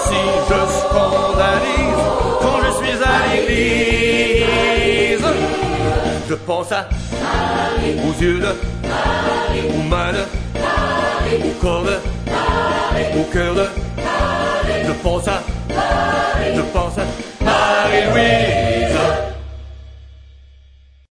si je scandalise quand je suis à l'église. Je pense à aux yeux de, aux mains de, au corps de, au cœur de. Je pense à Marie-Louise.